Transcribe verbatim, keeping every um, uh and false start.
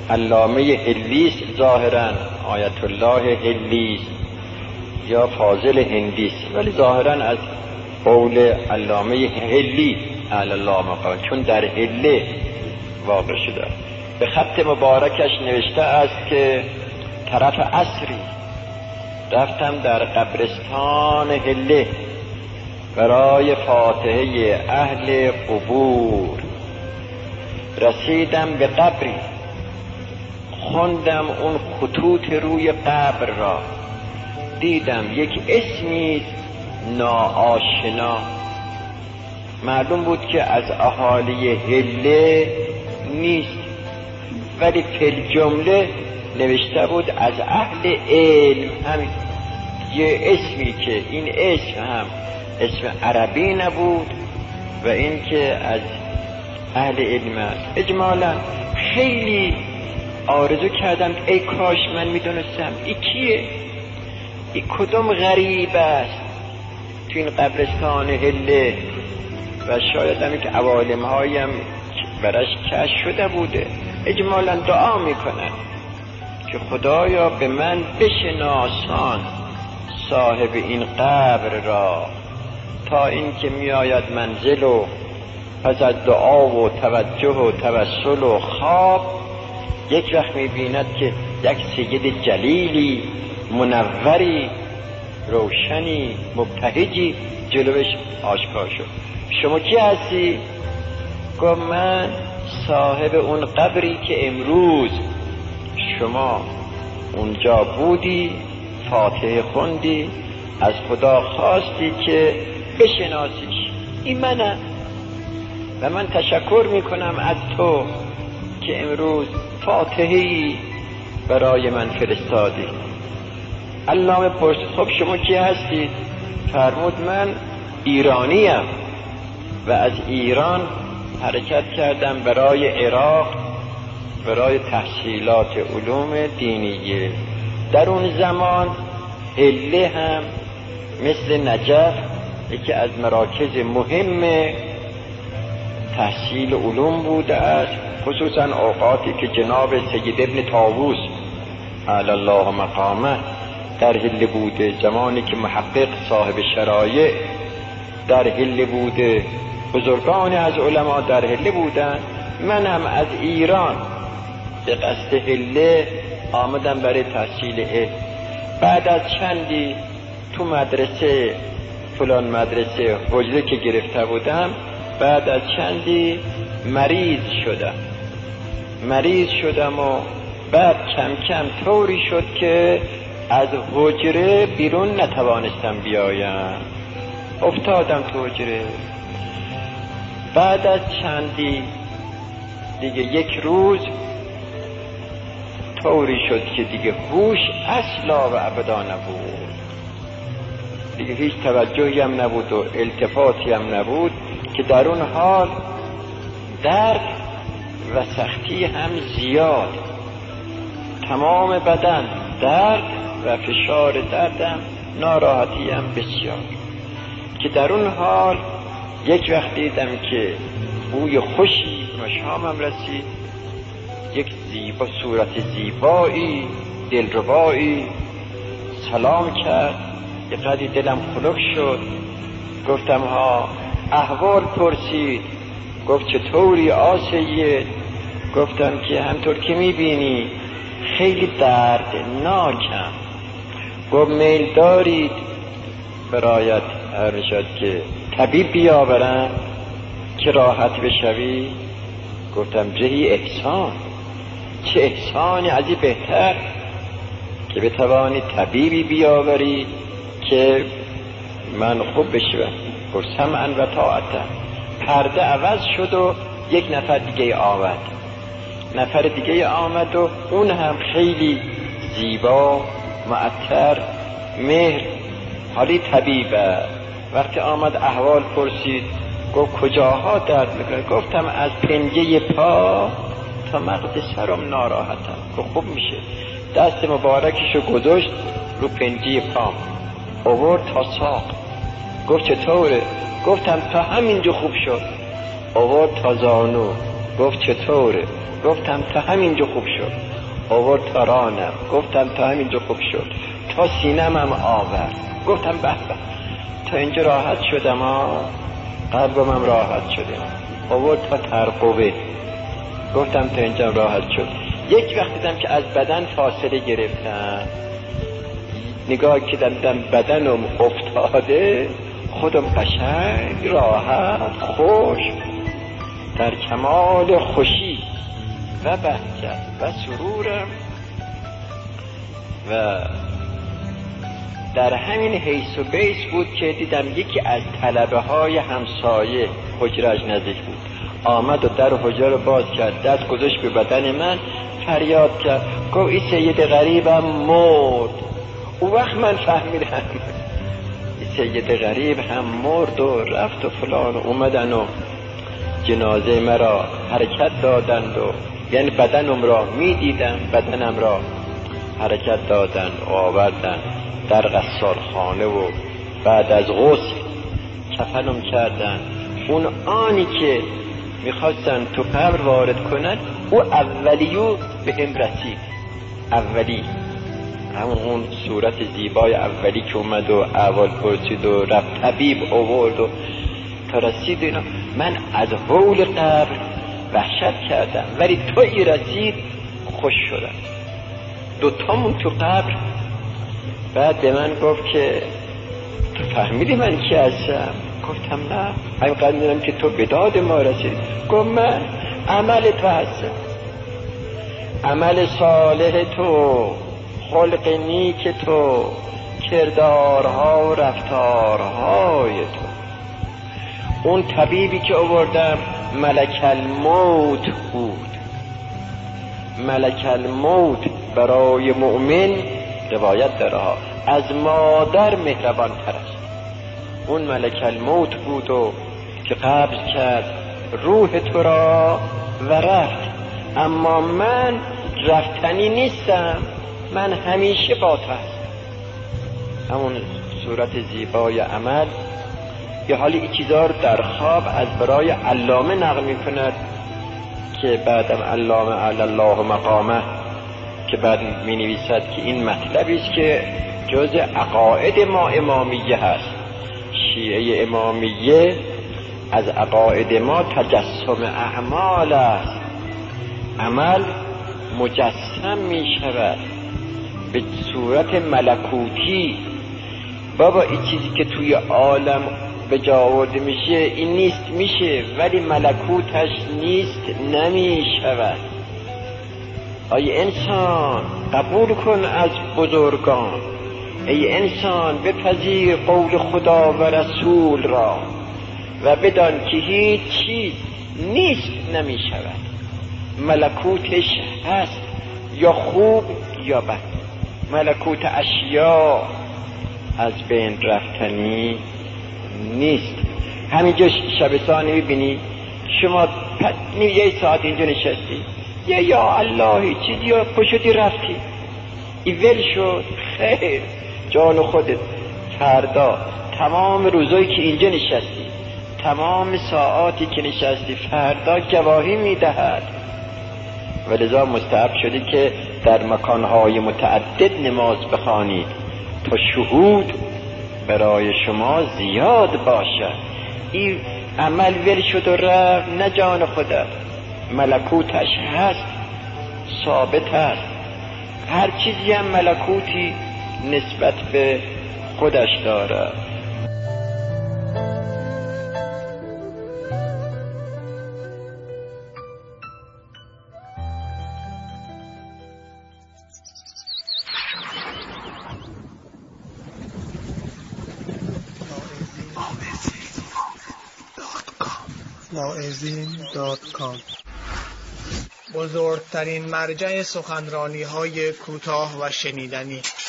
علامه هلیس، ظاهرا آیت الله هلیس یا فاضل هندیس، ولی ظاهرا از قول علامه هلی اعلی الله مقام، چون در هله واقع شده. به خط مبارکش نوشته است که طرف عصری رفتم در قبرستان هله برای فاتحه اهل قبور، رسیدم به قبری، خوندم اون خطوط روی قبر را، دیدم یک اسمی ناآشنا، معلوم بود که از اهالی هله نیست، ولی فی جمله نوشته بود از اهل علم. همین یه اسمی که این اسم هم اسم عربی نبود و این که از اهل علم است. اجمالا خیلی آرزو کردم ای کاش من میدونستم این کیه، این کدوم غریب است تو این قبرستان هله، و شاید هم که عوالم هایم برش کشف شده بوده. اجمالا دعا میکنن که خدایا به من بشناسان صاحب این قبر را، تا این که می آید منزل و پس از دعا و توجه و توسل و خواب یک وقت می بیند که یک سید جلیلی منوری روشنی مبتهجی جلوش آشکار شد. شما کی هستی؟ گفت من صاحب اون قبری که امروز شما اونجا بودی، فاتحه خوندی، از خدا خواستی که بشناسیش، این منم و من تشکر میکنم از تو که امروز فاتحه‌ای برای من فرستادی. علامه پرسید خب شما کی هستید؟ فرمود من ایرانیم و از ایران حرکت کردم برای عراق برای تحصیلات علوم دینیه. در اون زمان هله هم مثل نجف یکی از مراکز مهم تحصیل علوم بوده است، خصوصا اوقاتی که جناب سید ابن طاووس اعلی الله مقامه در هله بوده، زمانی که محقق صاحب شرایع در هله بوده، بزرگان از علما در هله بودن. من هم از ایران به قصد هله آمدم برای تحصیل علم. بعد از چندی تو مدرسه فلان مدرسه حجره که گرفته بودم، بعد از چندی مریض شدم مریض شدم و بعد کم کم طوری شد که از حجره بیرون نتوانستم بیایم، افتادم تو حجره. بعد از چندی دیگه یک روز طوری شد که دیگه هوش اصلا و ابدا نبود، دیگه هیچ توجهی هم نبود و التفاتی هم نبود، که در اون حال درد و سختی هم زیاد، تمام بدن درد و فشار دردم، ناراحتی هم بسیار، که در اون حال یک وقت دیدم که بوی خوشی مشامم رسید، یک زیبا صورت زیبایی دلربایی سلام کرد، یه قدری دلم خنک شد. گفتم ها احوال پرسید، گفت چطوری آسیه؟ گفتم که همطور که میبینی خیلی دردناکم. گفت میل دارید برایت ارشد که طبیب بیاورم که راحت بشوی؟ گفتم جهی احسان، چه احسانی از این بهتر که بتوانی طبیبی بیاوری که من خوب بشوم. گفت سمعا و طاعتا. پرده عوض شد و یک نفر دیگه آمد نفر دیگه آمد و اون هم خیلی زیبا معطر مهر حالی طبیبه. وقتی آمد احوال پرسید، گفت کجاها درد میکنه؟ گفتم از پنجه پا تا مغز سرم ناراحتم. گفت خوب میشه. دست مبارکشو گذاشت رو پنجه پام، آورد تا ساق. گفت چطوره؟ گفتم تا همینجا خوب شد. آورد تا زانو. گفت چطوره؟ گفتم تا همینجا خوب شد. آورد تا رانم، گفتم تا همینجا خوب شد. تا سینم هم آورد، گفتم به به تا اینجا راحت شدم ها، قلبم هم راحت شده. آورد تا ترقوه، گفتم تا اینجا راحت شد. یک وقت دیدم که از بدن فاصله گرفتم، نگاه که دیدم بدنم افتاده، خودم قشنگ راحت خوش در کمال خوشی و بهجت و سرورم. و در همین حیث و بیس بود که دیدم یکی از طلبه های همسایه، حجره‌اش نزدیک بود، آمد و در حجره رو باز کرد، دست گذاشت به بدن من، فریاد کرد، گفت این سید غریبم مرد. اون وقت من فهمیدم این سید غریب هم مرد و رفت و فلان. اومدن و جنازه مرا حرکت دادند و یعنی بدنم را می دیدم، بدنم را حرکت دادن و آوردن در غسال خانه و بعد از غسل کفنم کردن. اون آنی که میخواستن تو قبر وارد کنن، او اولیو به هم رسید. اولی همون اون صورت زیبای اولی که اومد و اول پرسید و رفت طبیب آورد و تا رسید اینا، من از هول قبر وحشت کردم، ولی تو ای رسید خوش شدم. دوتامون تو قبر. بعد به من گفت که تو فهمیدی من کی هستم؟ گفتم نه، همینقدر میدونم که تو به داد ما رسید. گفت من عمل تو هستم، عمل صالح تو، خلق نیک تو، کردارها و رفتارهای تو. اون طبیبی که آوردم ملک الموت بود. ملک الموت برای مؤمن روایت داره ها از مادر مهربان تر است. اون ملک الموت بود و که قبض کرد روح تو را و رفت. اما من رفتنی نیستم، من همیشه با تو هستم. همون صورت زیبای عمل. یه حالی این چیزا رو در خواب از برای علامه نقل می کند که بعدم علامه علی الله مقامه که بعد می نویسد که این مطلبی است که جز عقاید ما امامیه هست. شیعه امامیه از عقاید ما تجسم اعمال است. عمل مجسم می شود به صورت ملکوتی. بابا این چیزی که توی عالم به جا آورده میشه این نیست، میشه، ولی ملکوتش نیست، نمی شود. ای انسان قبول کن از بزرگان، ای انسان بپذیر قول خدا و رسول را و بدان که هیچ چیز نیست نمی شود. ملکوتش هست، یا خوب یا بد. ملکوت اشیا از بین رفتنی نیست. همینجا شبستانی میبینی شما یه ساعت اینجا نشستی، یا یا الله چیزی یا پشتی رفتی، ای ول شد، خیر جان خودت. فردا تمام روزایی که اینجا نشستی، تمام ساعاتی که نشستی، فردا گواهی میدهد. ولذا مستحب شده که در مکانهای متعدد نماز بخوانید تا شهود برای شما زیاد باشد. این عمل ول شد و رفت، نه جان خودت، ملکوتش هست، ثابت هست. هر چیزی هم ملکوتی نسبت به خودش داره. واعظین دات کام بزرگترین مرجع سخنرانی های کوتاه و شنیدنی.